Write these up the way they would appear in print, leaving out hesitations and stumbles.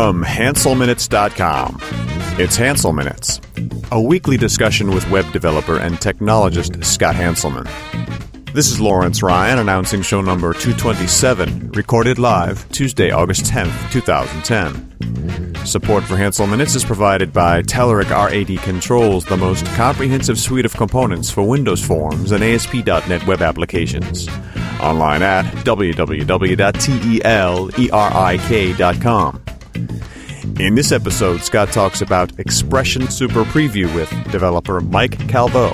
From HanselMinutes.com, it's Hansel Minutes, a weekly discussion with web developer and technologist Scott Hanselman. This is Lawrence Ryan announcing show number 227, recorded live Tuesday, August 10th, 2010. Support for Hansel Minutes is provided by Telerik R80 Controls, the most comprehensive suite of components for Windows Forms and ASP.NET web applications. Online at www.telerik.com. In this episode, Scott talks about Expression Super Preview with developer Mike Calvo.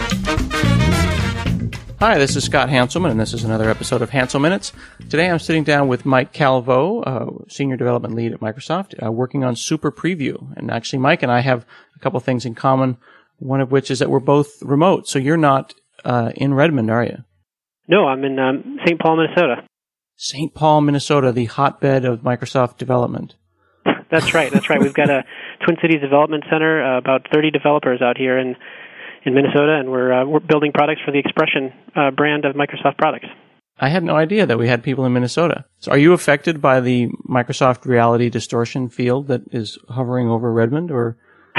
Hi, this is Scott Hanselman, and this is another episode of Hansel Minutes. Today I'm sitting down with Mike Calvo, Senior Development Lead at Microsoft, working on Super Preview. And actually, Mike and I have a couple things in common, one of which is that we're both remote. So you're not in Redmond, are you? No, I'm in St. Paul, Minnesota. St. Paul, Minnesota, the hotbed of Microsoft development. That's right. We've got a Twin Cities Development Center, about 30 developers out here in Minnesota, and we're building products for the Expression brand of Microsoft products. I had no idea that we had people in Minnesota. So are you affected by the Microsoft reality distortion field that is hovering over Redmond, or?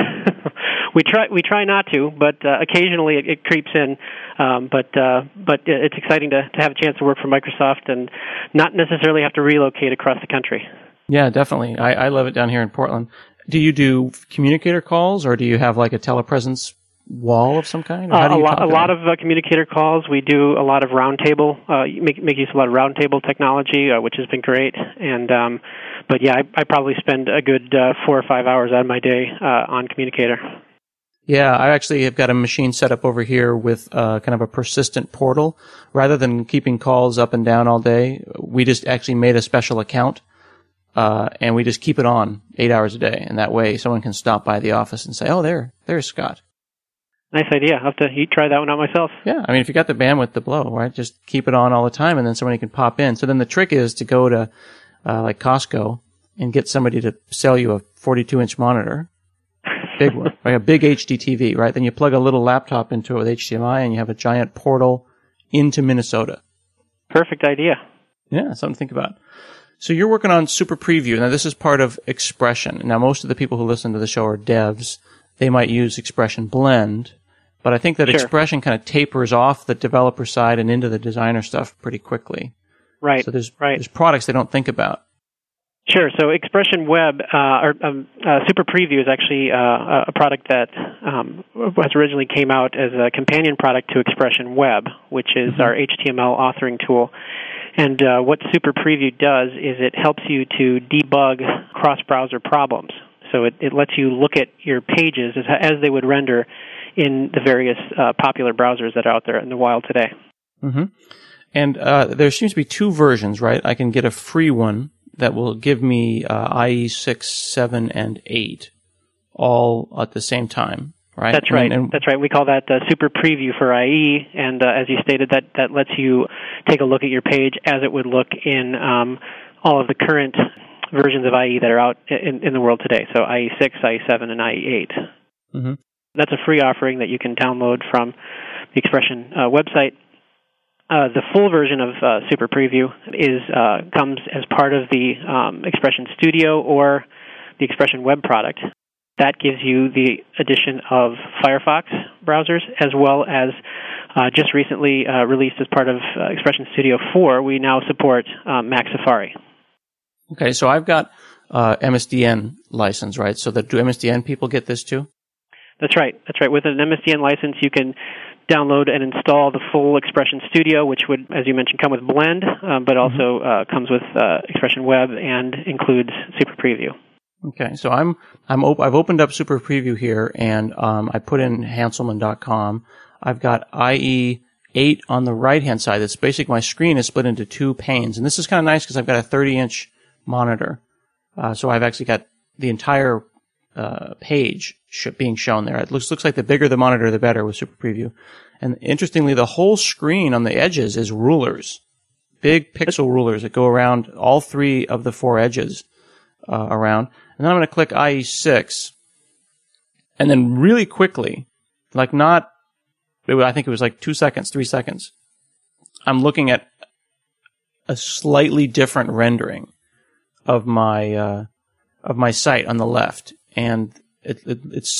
We try not to, but occasionally it creeps in. But it's exciting to have a chance to work for Microsoft and not necessarily have to relocate across the country. Yeah, definitely. I love it down here in Portland. Do you do communicator calls, or do you have like a telepresence wall of some kind? A lot of communicator calls. We do a lot of roundtable, make use of a lot of roundtable technology, which has been great. And but yeah, I probably spend a good 4 or 5 hours out of my day on communicator. Yeah, I actually have got a machine set up over here with kind of a persistent portal. Rather than keeping calls up and down all day, we just actually made a special account. And we just keep it on 8 hours a day, and that way someone can stop by the office and say, "Oh, there's Scott." Nice idea. I'll have to try that one out myself. Yeah, I mean, if you got the bandwidth to blow, right, just keep it on all the time, and then somebody can pop in. So then the trick is to go to like Costco and get somebody to sell you a 42-inch monitor, big one, like a big HD TV, right? Then you plug a little laptop into it with HDMI, and you have a giant portal into Minnesota. Perfect idea. Yeah, something to think about. So you're working on Super Preview. Now, this is part of Expression. Now, most of the people who listen to the show are devs. They might use Expression Blend, but I think that Sure. Expression kind of tapers off the developer side and into the designer stuff pretty quickly. Right. So there's products they don't think about. Sure. So Expression Web, Super Preview is actually a product that was originally came out as a companion product to Expression Web, which is our HTML authoring tool. And what Super Preview does is it helps you to debug cross-browser problems. So it lets you look at your pages as they would render in the various popular browsers that are out there in the wild today. Mm-hmm. And there seems to be two versions, right? I can get a free one that will give me IE 6, 7, and 8 all at the same time. Right? That's right. That's right. We call that Super Preview for IE, and as you stated, that lets you take a look at your page as it would look in all of the current versions of IE that are out in the world today. So IE 6, IE 7, and IE 8. Mm-hmm. That's a free offering that you can download from the Expression website. The full version of Super Preview comes as part of the Expression Studio or the Expression Web product. That gives you the addition of Firefox browsers, as well as just recently released as part of Expression Studio 4, we now support Mac Safari. Okay, so I've got MSDN license, right? So do MSDN people get this too? That's right. With an MSDN license, you can download and install the full Expression Studio, which would, as you mentioned, come with Blend, but also comes with Expression Web and includes Super Preview. Okay, so I've opened up Super Preview here, and I put in Hanselman.com. I've got IE 8 on the right-hand side. That's basically my screen is split into two panes, and this is kind of nice because I've got a 30-inch monitor. So I've actually got the entire page being shown there. It looks like the bigger the monitor, the better with Super Preview. And interestingly, the whole screen on the edges is rulers, big pixel rulers that go around all three of the four edges around. And then I'm going to click IE6, and then really quickly, I think it was like 2 seconds, 3 seconds, I'm looking at a slightly different rendering of my of my site on the left, and it's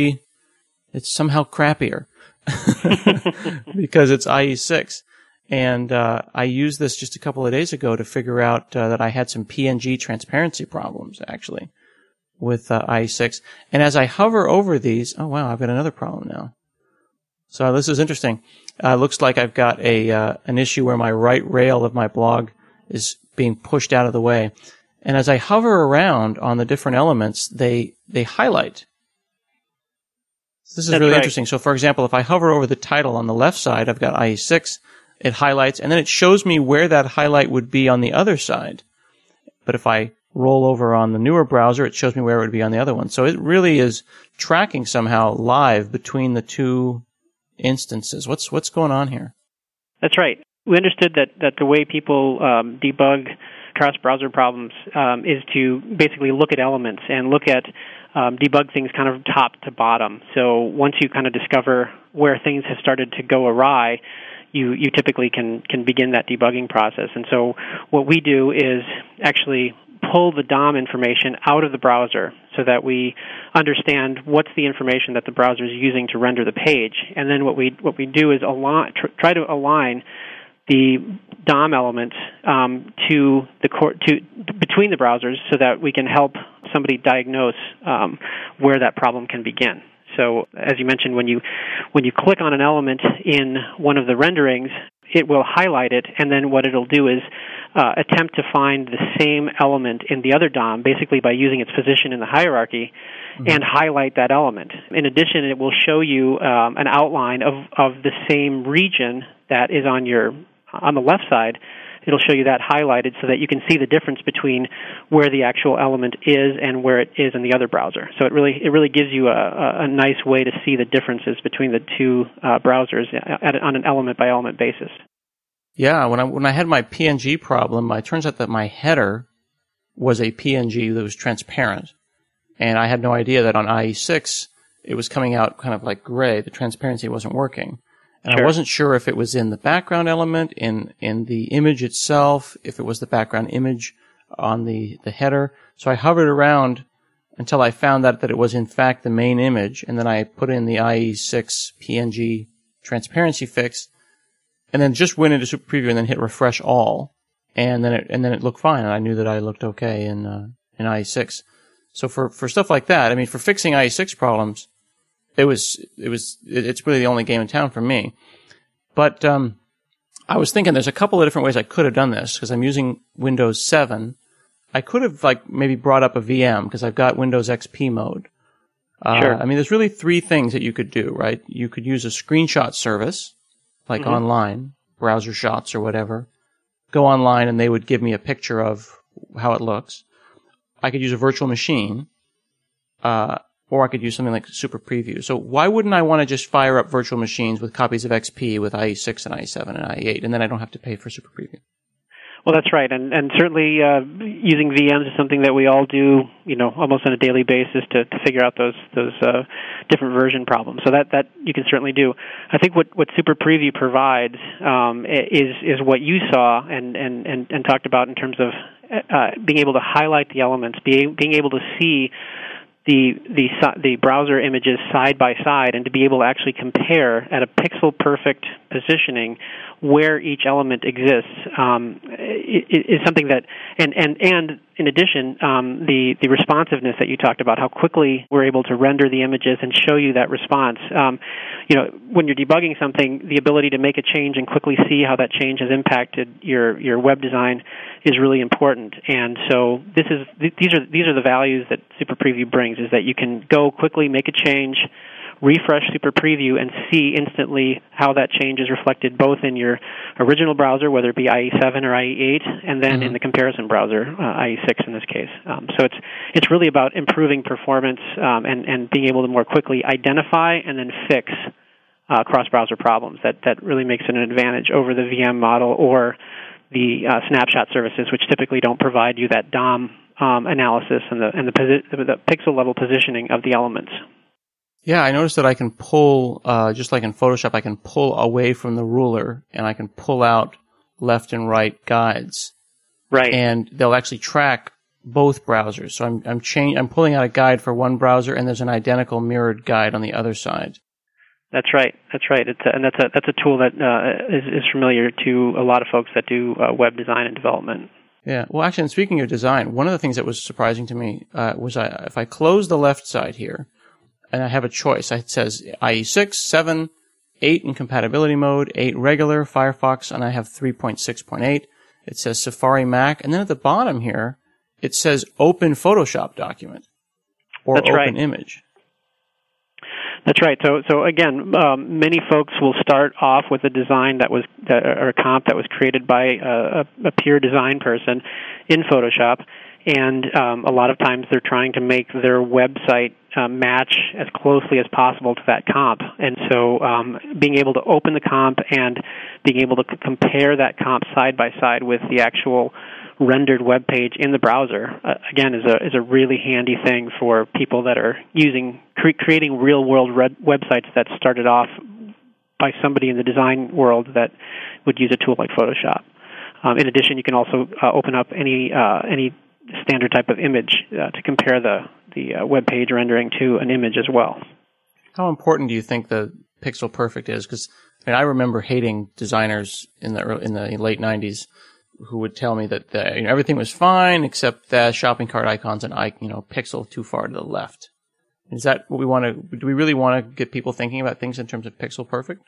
somehow crappier because it's IE6. And I used this just a couple of days ago to figure out that I had some PNG transparency problems, actually, with IE6. And as I hover over these, oh, wow, I've got another problem now. So this is interesting. Looks like I've got an issue where my right rail of my blog is being pushed out of the way. And as I hover around on the different elements, they highlight. So this is really interesting. So, for example, if I hover over the title on the left side, I've got IE6. It highlights, and then it shows me where that highlight would be on the other side. But if I roll over on the newer browser, it shows me where it would be on the other one. So it really is tracking somehow live between the two instances. What's going on here? That's right. We understood that the way people debug cross-browser problems is to basically look at elements and look at debug things kind of top to bottom. So once you kind of discover where things have started to go awry, you typically can begin that debugging process. And so what we do is actually pull the DOM information out of the browser so that we understand what's the information that the browser is using to render the page. And then what we do is try to align the DOM elements between the browsers so that we can help somebody diagnose where that problem can begin. So, as you mentioned, when you click on an element in one of the renderings, it will highlight it, and then what it'll do is attempt to find the same element in the other DOM, basically by using its position in the hierarchy, and highlight that element. In addition, it will show you an outline of the same region that is on the left side. It'll show you that highlighted so that you can see the difference between where the actual element is and where it is in the other browser. So it really gives you a nice way to see the differences between the two browsers on an element-by-element basis. Yeah, when I had my PNG problem, it turns out that my header was a PNG that was transparent. And I had no idea that on IE6 it was coming out kind of like gray. The transparency wasn't working. And I wasn't sure if it was in the background element, in the image itself, if it was the background image on the header. So I hovered around until I found out that it was in fact the main image, and then I put in the IE6 PNG transparency fix, and then just went into Super Preview and then hit refresh all, and then it looked fine, and I knew that I looked okay in IE6. So for stuff like that, I mean, for fixing IE6 problems, it's really the only game in town for me. But I was thinking there's a couple of different ways I could have done this because I'm using Windows 7. I could have maybe brought up a VM because I've got Windows XP mode. Sure. I mean, there's really three things that you could do, right? You could use a screenshot service, like online, browser shots or whatever. Go online and they would give me a picture of how it looks. I could use a virtual machine. Or I could use something like Super Preview. So why wouldn't I want to just fire up virtual machines with copies of XP with IE6 and IE7 and IE8, and then I don't have to pay for Super Preview? Well, that's right, and certainly using VMs is something that we all do, almost on a daily basis to figure out those different version problems. So that you can certainly do. I think what Super Preview provides is what you saw and talked about in terms of being able to highlight the elements, being able to see the browser images side by side, and to be able to actually compare at a pixel perfect positioning where each element exists is something that, and in addition, the responsiveness that you talked about, how quickly we're able to render the images and show you that response. When you're debugging something, the ability to make a change and quickly see how that change has impacted your web design is really important. And so these are the values that Super Preview brings, is that you can go quickly, make a change, refresh Super Preview, and see instantly how that change is reflected both in your original browser, whether it be IE7 or IE8, and then in the comparison browser, IE6 in this case. So it's really about improving performance and being able to more quickly identify and then fix cross-browser problems. That really makes it an advantage over the VM model or the snapshot services, which typically don't provide you that DOM analysis and the pixel-level positioning of the elements. Yeah, I noticed that I can pull, just like in Photoshop, I can pull away from the ruler, and I can pull out left and right guides. Right. And they'll actually track both browsers. So I'm pulling out a guide for one browser, and there's an identical mirrored guide on the other side. That's right. That's right. That's a tool that is familiar to a lot of folks that do web design and development. Yeah. Well, actually, and speaking of design, one of the things that was surprising to me was if I close the left side here, and I have a choice, it says IE 6, 7, 8 in compatibility mode, 8 regular, Firefox, and I have 3.6.8. It says Safari Mac, and then at the bottom here, it says Open Photoshop Document or That's Open right. Image. That's right. So again, many folks will start off with a design or a comp that was created by a pure design person in Photoshop, and a lot of times they're trying to make their website match as closely as possible to that comp. And so being able to open the comp and being able to compare that comp side by side with the actual rendered web page in the browser, again, is a really handy thing for people that are creating real-world websites that started off by somebody in the design world that would use a tool like Photoshop. In addition, you can also open up any standard type of image to compare the web page rendering to an image as well. How important do you think the Pixel Perfect is? Because I remember hating designers in the late 90s who would tell me that everything was fine except the shopping cart icons and pixel too far to the left. Is that what we want to? Do we really want to get people thinking about things in terms of Pixel Perfect?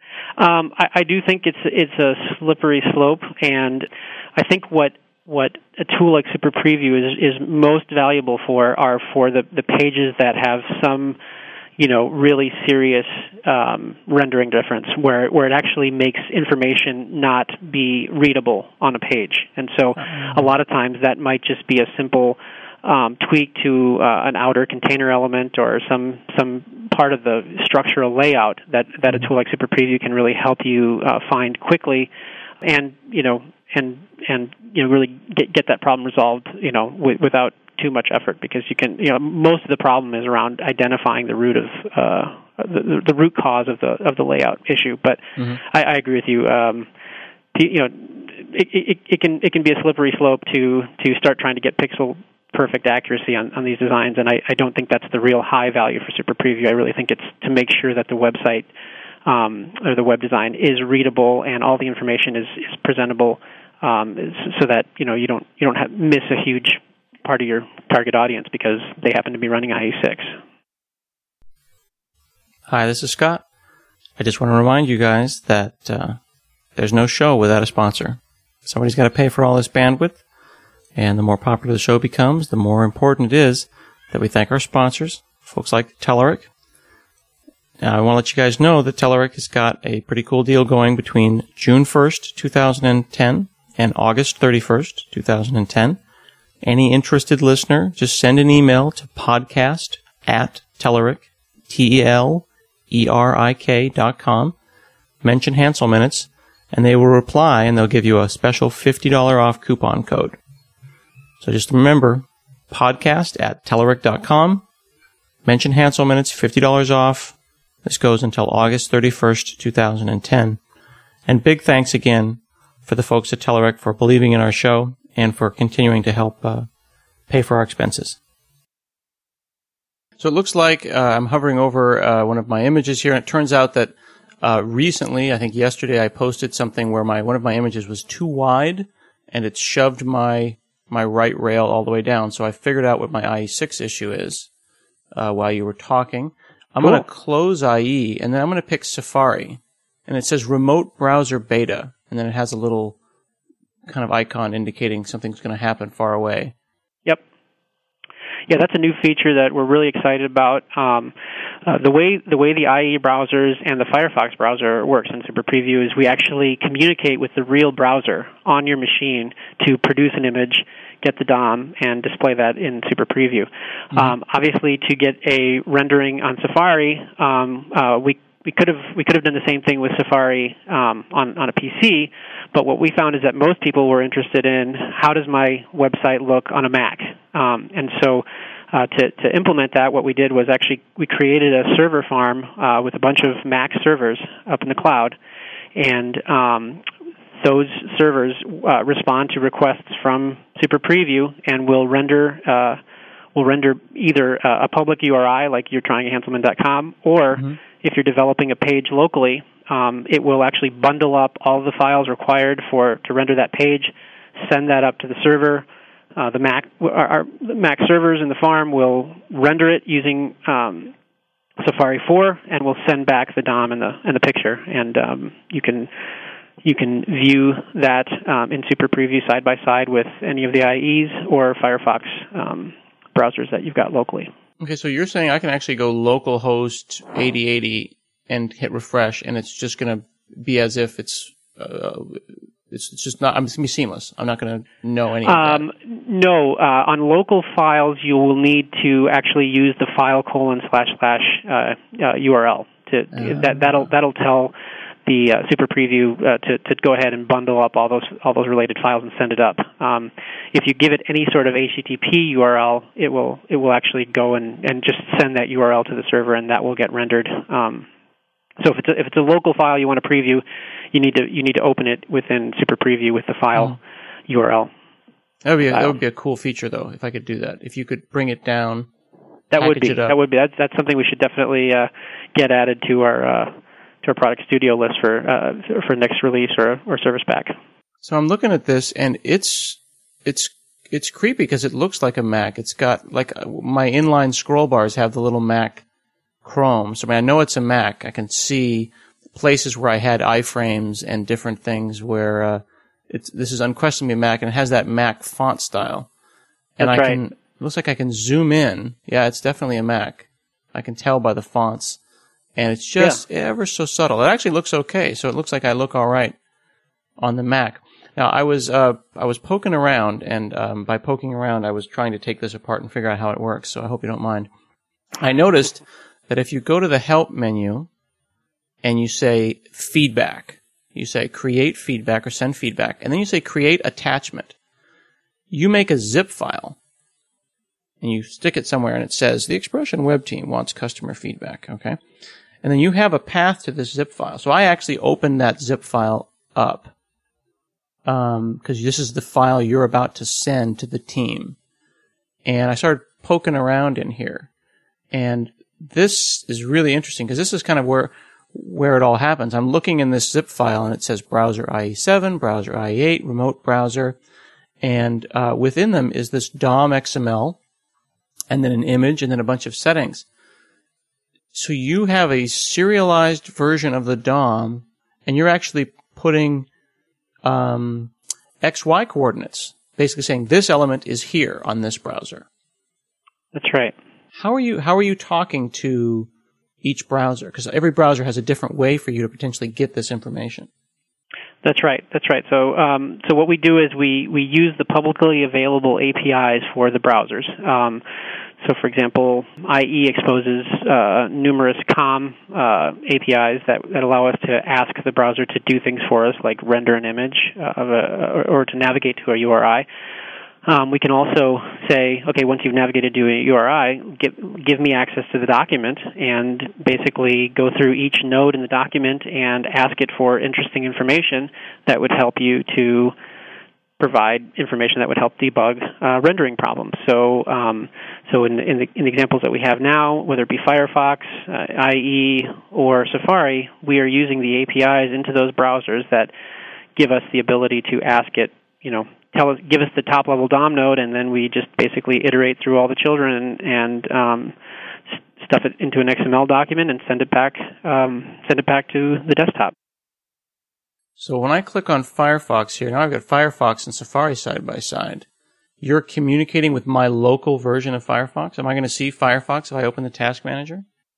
I do think it's a slippery slope, and I think what a tool like Super Preview is most valuable for are for the pages that have some really serious rendering difference where it actually makes information not be readable on a page. And so a lot of times that might just be a simple tweak to an outer container element or some part of the structural layout that a tool like Super Preview can really help you find quickly and really get that problem resolved without too much effort, because you can most of the problem is around identifying the root of the root cause of the layout issue. But I agree with you. It can be a slippery slope to start trying to get pixel perfect accuracy on these designs, and I don't think that's the real high value for Super Preview. I really think it's to make sure that the website or the web design is readable and all the information is presentable, so that you don't miss a huge part of your target audience because they happen to be running IE6. Hi, this is Scott. I just want to remind you guys that there's no show without a sponsor. Somebody's got to pay for all this bandwidth, and the more popular the show becomes, the more important it is that we thank our sponsors, folks like Telerik. Now, I want to let you guys know that Telerik has got a pretty cool deal going between June 1st, 2010 and August 31st, 2010. Any interested listener, just send an email to podcast@Telerik, TELERIK.com, mention Hansel Minutes, and they will reply, and they'll give you a special $50 off coupon code. So just remember, podcast@Telerik.com, mention Hansel Minutes, $50 off. This goes until August 31st, 2010. And big thanks again for the folks at Telerik for believing in our show and for continuing to help pay for our expenses. So it looks like I'm hovering over one of my images here, and it turns out that recently, I think yesterday, I posted something where one of my images was too wide, and it shoved my right rail all the way down. So I figured out what my IE6 issue is while you were talking. I'm going to close IE, and then I'm going to pick Safari. And it says Remote Browser Beta, and then it has a little kind of icon indicating something's going to happen far away. Yep. Yeah, that's a new feature that we're really excited about. The way the IE browsers and the Firefox browser works in Super Preview is we actually communicate with the real browser on your machine to produce an image, get the DOM, and display that in Super Preview. Obviously, to get a rendering on Safari, we could have done the same thing with Safari on a PC, but what we found is that most people were interested in how does my website look on a Mac, and so to implement that, what we did was actually we created a server farm with a bunch of Mac servers up in the cloud, and those servers respond to requests from Super Preview and will render either a public URI like you're trying at Hanselman.com, or if you're developing a page locally, it will actually bundle up all the files required to render that page, send that up to the server. The Mac servers in the farm will render it using Safari 4, and will send back the DOM and the picture, and you can view that in Super Preview side by side with any of the IEs or Firefox browsers that you've got locally. Okay, so you're saying I can actually go localhost 8080 and hit refresh, and it's just going to be as if it's just not. It's going to be seamless. I'm not going to know any of that. No, on local files, you will need to actually use the file : / URL that'll tell the Super Preview to go ahead and bundle up all those related files and send it up. If you give it any sort of HTTP URL, it will actually go and just send that URL to the server, and that will get rendered. So if it's a local file you want to preview, you need to open it within Super Preview with the file URL. That would be a cool feature, though, if I could do that. If you could bring it down, that would be. That's something we should definitely get added to our product studio list for next release or service pack. So I'm looking at this, and it's creepy because it looks like a Mac. It's got like my inline scroll bars have the little Mac Chrome. So I know it's a Mac. I can see places where I had iframes and different things where this is unquestionably a Mac, and it has that Mac font style. And That's right. It looks like I can zoom in. Yeah, it's definitely a Mac. I can tell by the fonts. And it's just ever so subtle. It actually looks okay, so it looks like I look all right on the Mac. Now, I was poking around, and by poking around, I was trying to take this apart and figure out how it works, so I hope you don't mind. I noticed that if you go to the Help menu and you say Feedback, you say Create Feedback or Send Feedback, and then you say Create Attachment, you make a zip file, and you stick it somewhere, and it says, the Expression Web team wants customer feedback, okay? And then you have a path to this zip file. So I actually opened that zip file up because this is the file you're about to send to the team. And I started poking around in here. And this is really interesting because this is kind of where it all happens. I'm looking in this zip file, and it says browser IE7, browser IE8, remote browser. And within them is this DOM XML, and then an image, and then a bunch of settings. So you have a serialized version of the DOM, and you're actually putting XY coordinates, basically saying this element is here on this browser. That's right. How are you talking to each browser? Because every browser has a different way for you to potentially get this information. That's right. So what we do is we use the publicly available APIs for the browsers. So, for example, IE exposes numerous COM APIs that allow us to ask the browser to do things for us, like render an image or to navigate to a URI. We can also say, okay, once you've navigated to a URI, give me access to the document, and basically go through each node in the document and ask it for interesting information that would help you to provide information that would help debug rendering problems. So in the examples that we have now, whether it be Firefox, IE, or Safari, we are using the APIs into those browsers that give us the ability to ask it, give us the top-level DOM node, and then we just basically iterate through all the children and stuff it into an XML document and send it back to the desktop. So when I click on Firefox here, now I've got Firefox and Safari side by side. You're communicating with my local version of Firefox? Am I going to see Firefox if I open the Task Manager?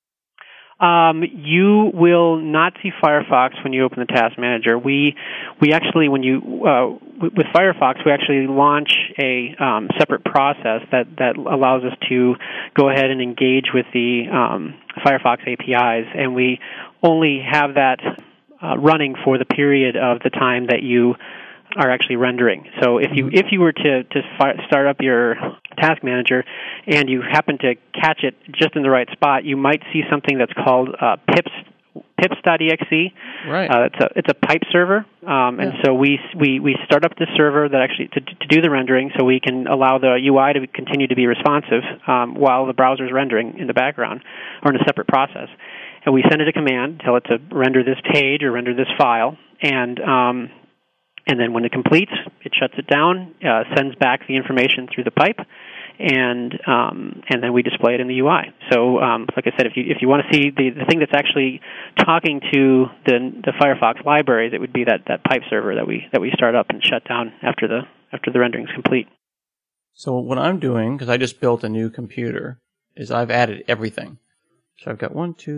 You will not see Firefox when you open the Task Manager. We actually, with Firefox, we actually launch a separate process that allows us to go ahead and engage with the Firefox APIs, and we only have that running for the period of the time that you are actually rendering. So if you were to start up your Task Manager and you happen to catch it just in the right spot, you might see something that's called pips pips.exe. Right. It's a pipe server, and so we start up this server that actually to do the rendering, so we can allow the UI to continue to be responsive while the browser's rendering in the background or in a separate process. And we send it a command, tell it to render this page or render this file, and then when it completes, it shuts it down, sends back the information through the pipe, and then we display it in the UI. So, like I said, if you want to see the thing that's actually talking to the Firefox libraries, it would be that pipe server that we start up and shut down after the rendering is complete. So what I'm doing, because I just built a new computer, is I've added everything. So I've got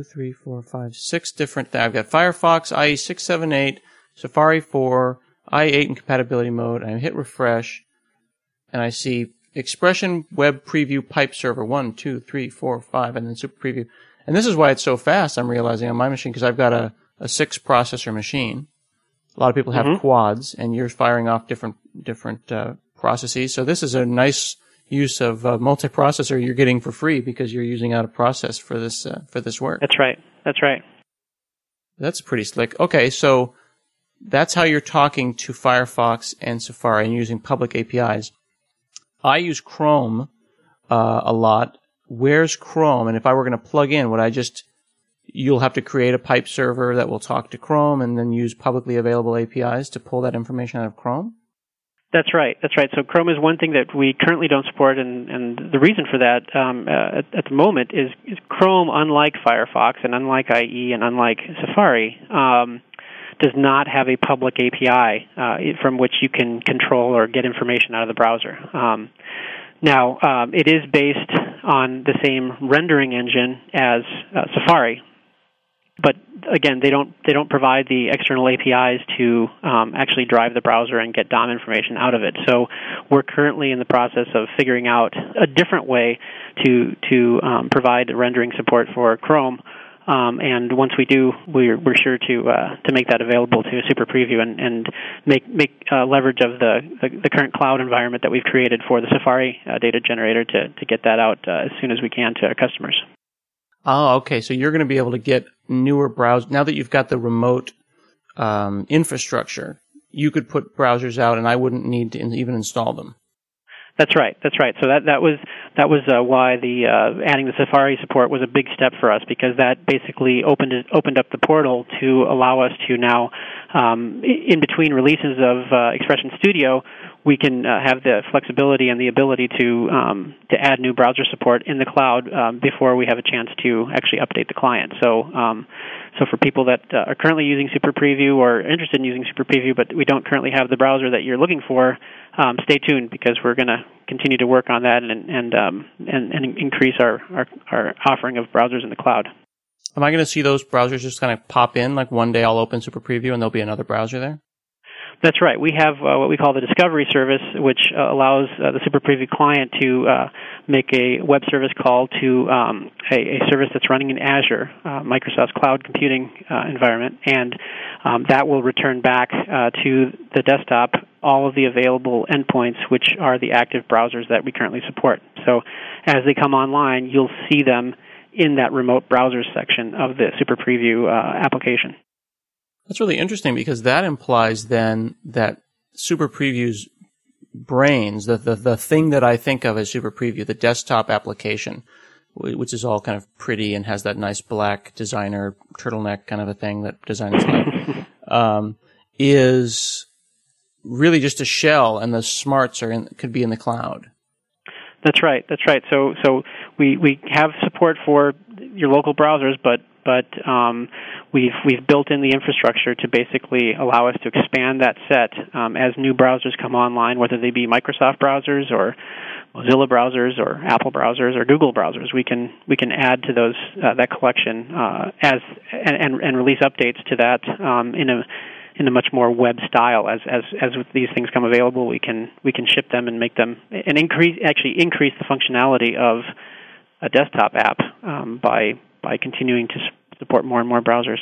6 different things. I've got Firefox, IE 678, Safari 4, IE8 in compatibility mode. I hit refresh, and I see Expression Web Preview Pipe Server 1, 2, 3, 4, 5, and then Super Preview. And this is why it's so fast, I'm realizing, on my machine, because I've got a 6-processor machine. A lot of people have quads, and you're firing off different processes. So this is a nice use of multiprocessor you're getting for free because you're using out a process for this work. That's right. That's pretty slick. Okay, so that's how you're talking to Firefox and Safari and using public APIs. I use Chrome a lot. Where's Chrome? And if I were going to plug in, you'll have to create a pipe server that will talk to Chrome and then use publicly available APIs to pull that information out of Chrome? That's right. So Chrome is one thing that we currently don't support, and the reason for that at the moment is Chrome, unlike Firefox and unlike IE and unlike Safari, does not have a public API from which you can control or get information out of the browser. Now, it is based on the same rendering engine as Safari, but again, they don't provide the external APIs to actually drive the browser and get DOM information out of it. So we're currently in the process of figuring out a different way to provide rendering support for Chrome. And once we do, we're sure to make that available to Super Preview and make leverage of the current cloud environment that we've created for the Safari data generator to get that out as soon as we can to our customers. Oh, okay. So you're going to be able to get newer browsers. Now that you've got the remote infrastructure, you could put browsers out, and I wouldn't need to even install them. That's right. So that was why the adding the Safari support was a big step for us, because that basically opened up the portal to allow us to now, in between releases of Expression Studio, we can have the flexibility and the ability to add new browser support in the cloud before we have a chance to actually update the client. So for people that are currently using Super Preview or interested in using Super Preview, but we don't currently have the browser that you're looking for, stay tuned, because we're going to continue to work on that and increase our offering of browsers in the cloud. Am I going to see those browsers just kind of pop in? Like one day I'll open Super Preview and there'll be another browser there? That's right. We have what we call the Discovery service, which allows the Super Preview client to make a web service call to a service that's running in Azure, Microsoft's cloud computing environment, and that will return back to the desktop all of the available endpoints, which are the active browsers that we currently support. So as they come online, you'll see them in that remote browsers section of the Super Preview application. That's really interesting, because that implies then that Super Preview's brains, the thing that I think of as Super Preview, the desktop application, which is all kind of pretty and has that nice black designer turtleneck kind of a thing that designers like, is really just a shell, and the smarts could be in the cloud. That's right. So we have support for your local browsers, but we've built in the infrastructure to basically allow us to expand that set as new browsers come online, whether they be Microsoft browsers or Mozilla browsers or Apple browsers or Google browsers. We can add to those that collection and release updates to that in a much more web style. As these things come available, we can ship them and make them and increase the functionality of a desktop app by continuing to support more and more browsers.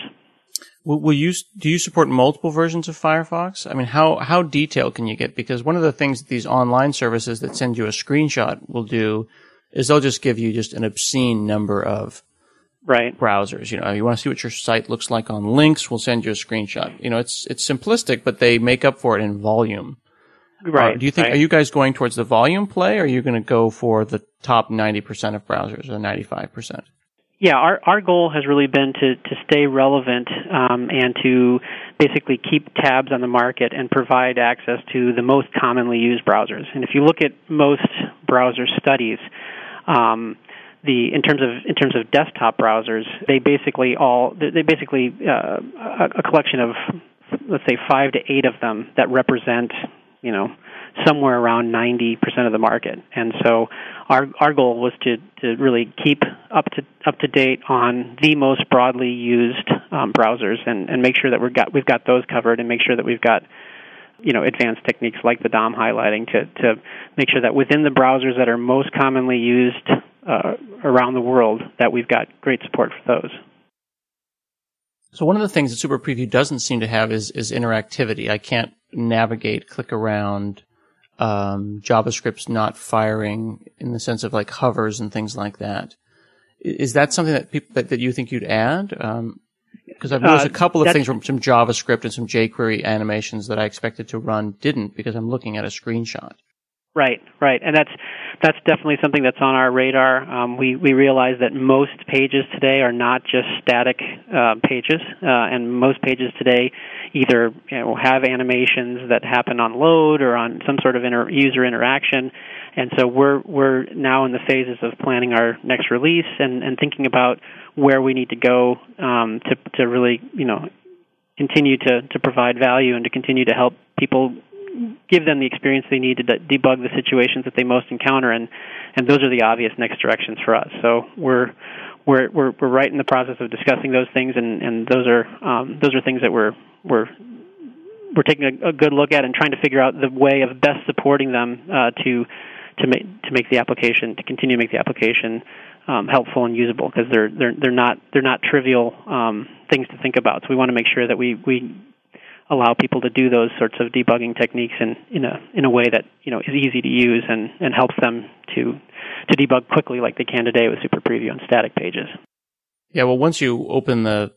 Do you support multiple versions of Firefox? I mean, how detailed can you get? Because one of the things that these online services that send you a screenshot will do is they'll just give you just an obscene number of Right. browsers. You want to see what your site looks like on links, we'll send you a screenshot. It's simplistic, but they make up for it in volume. Right. Do you think, right. Are you guys going towards the volume play, or are you going to go for the top 90% of browsers, or 95%? Yeah, our goal has really been to stay relevant and to basically keep tabs on the market and provide access to the most commonly used browsers. And if you look at most browser studies, in terms of desktop browsers, they basically a collection of, let's say, 5 to 8 of them that represent somewhere around 90% of the market. And so our goal was to really keep up to date on the most broadly used browsers and make sure that we've got those covered, and make sure that we've got advanced techniques like the DOM highlighting to make sure that within the browsers that are most commonly used around the world, that we've got great support for those. So one of the things that Super Preview doesn't seem to have is interactivity. I can't navigate, click around. JavaScript's not firing in the sense of like hovers and things like that. Is that something that you think you'd add? Because I've noticed a couple of things from some JavaScript and some jQuery animations that I expected to run didn't, because I'm looking at a screenshot. Right, and that's definitely something that's on our radar. We realize that most pages today are not just static pages, and most pages today either have animations that happen on load or on some sort of user interaction. And so we're now in the phases of planning our next release and thinking about where we need to go to really continue to provide value and to continue to help people, give them the experience they need to debug the situations that they most encounter, and those are the obvious next directions for us. So we're right in the process of discussing those things, and those are things that we're taking a good look at and trying to figure out the way of best supporting them to make the application, to continue to make the application helpful and usable, because they're not trivial things to think about. So we want to make sure that we allow people to do those sorts of debugging techniques in a way that is easy to use and helps them to debug quickly, like they can today with Super Preview on static pages. Yeah, well, once you open the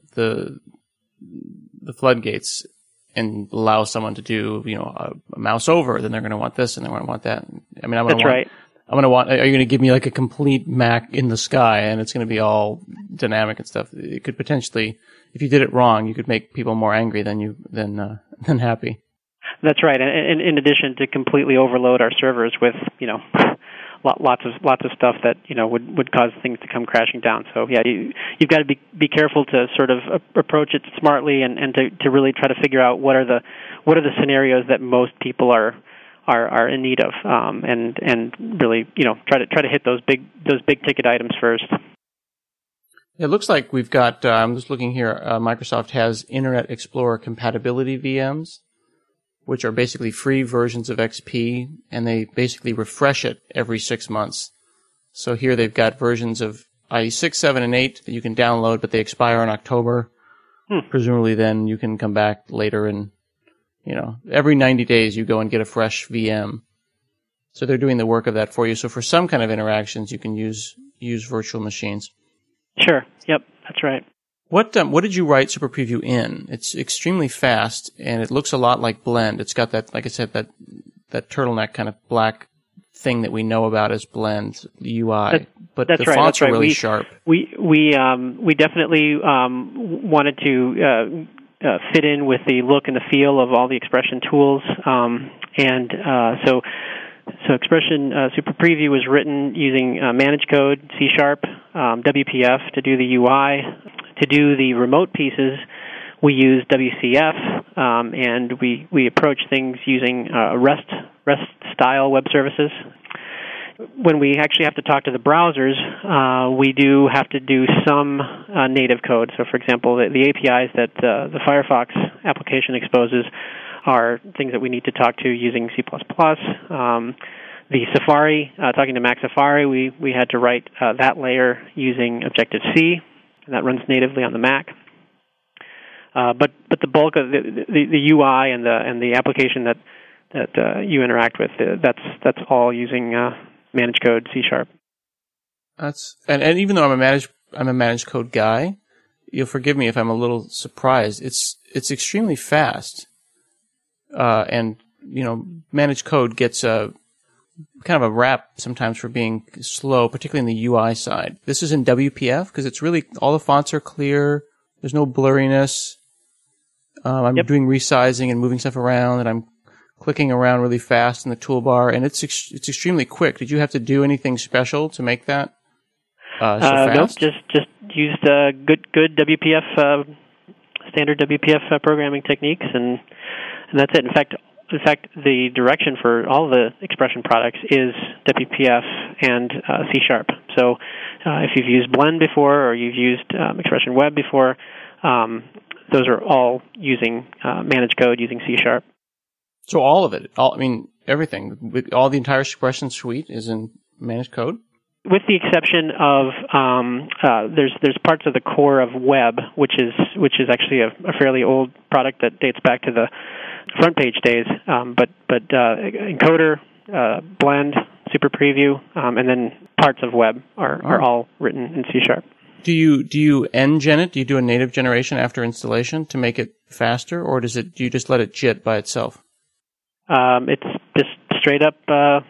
floodgates and allow someone to do a mouse over, then they're going to want this and they're going to want that. I mean, That's right. Are you going to give me like a complete Mac in the sky and it's going to be all dynamic and stuff? It could potentially, if you did it wrong, you could make people more angry than happy. That's right. And in addition to completely overload our servers with lots of stuff that would cause things to come crashing down. So yeah, you've got to be careful to sort of approach it smartly and to really try to figure out what are the scenarios that most people are in need of, and really try to hit those big ticket items first. It looks like we've got. I'm just looking here. Microsoft has Internet Explorer compatibility VMs, which are basically free versions of XP, and they basically refresh it every 6 months. So here they've got versions of IE 6, 7, and 8 that you can download, but they expire in October. Presumably then you can come back later and, every 90 days you go and get a fresh VM. So they're doing the work of that for you. So for some kind of interactions, you can use virtual machines. Sure. Yep. That's right. What did you write Super Preview in? It's extremely fast, and it looks a lot like Blend. It's got that, like I said, that turtleneck kind of black thing that we know about as Blend UI. But the fonts are really sharp. We definitely wanted to fit in with the look and the feel of all the Expression tools, So Expression Super Preview was written using Manage Code, C#, WPF to do the UI. To do the remote pieces, we use WCF, and we approach things using REST-style web services. When we actually have to talk to the browsers, we do have to do some native code. So, for example, the APIs that the Firefox application exposes are things that we need to talk to using C++. The Safari, talking to Mac Safari, we had to write that layer using Objective-C, and that runs natively on the Mac. But the bulk of the UI and the application that you interact with, that's all using Manage Code C#. And even though I'm a Manage I'm a managed code guy. You'll forgive me if I'm a little surprised. It's extremely fast. And, managed code gets a kind of a rap sometimes for being slow, particularly in the UI side. This is in WPF because it's really, all the fonts are clear. There's no blurriness. I'm doing resizing and moving stuff around, and I'm clicking around really fast in the toolbar, and it's extremely quick. Did you have to do anything special to make that so fast? Nope, just used good WPF, standard WPF programming techniques, and that's it. In fact, the direction for all the Expression products is WPF and C#. So if you've used Blend before or you've used Expression Web before, those are all using managed code using C#. So all of it, everything, all the entire Expression suite is in managed code? With the exception of there's parts of the core of Web, which is actually a fairly old product that dates back to the front page days. But Encoder, Blend, Super Preview, and then parts of Web are all written in C#. Do you NGen it? Do you do a native generation after installation to make it faster, or do you just let it JIT by itself? It's just straight up.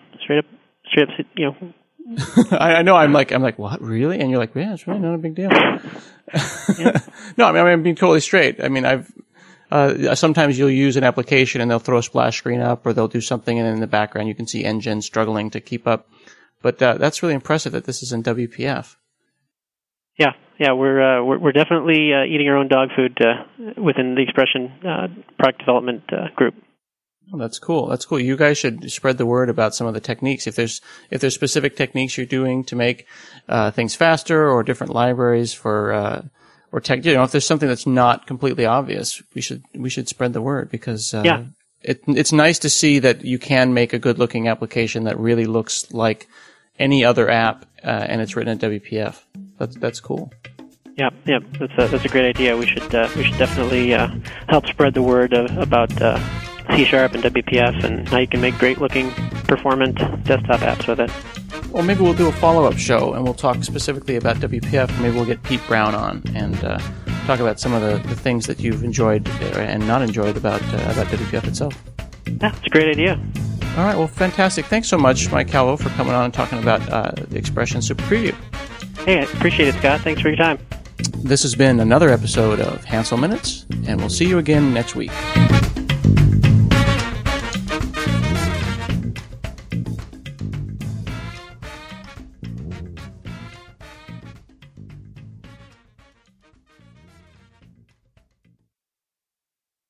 I know. I'm like, what, really? And you're like, yeah, it's really not a big deal. Yeah. No, I'm being totally straight. I've sometimes you'll use an application and they'll throw a splash screen up, or they'll do something, and in the background you can see NGen struggling to keep up. But that's really impressive that this is in WPF. Yeah, we're definitely eating our own dog food within the Expression product development group. Oh, that's cool. You guys should spread the word about some of the techniques. If there's specific techniques you're doing to make things faster, or different libraries for or tech, if there's something that's not completely obvious, we should spread the word, because it's nice to see that you can make a good looking application that really looks like any other app, and it's written in WPF. That's cool. Yeah, that's a great idea. We should definitely help spread the word about C# and WPF, and how you can make great-looking, performant desktop apps with it. Well, maybe we'll do a follow-up show, and we'll talk specifically about WPF. Maybe we'll get Pete Brown on and talk about some of the things that you've enjoyed and not enjoyed about WPF itself. Yeah, it's a great idea. All right, well, fantastic. Thanks so much, Mike Calvo, for coming on and talking about the Expression Super Preview. Hey, I appreciate it, Scott. Thanks for your time. This has been another episode of Hansel Minutes, and we'll see you again next week.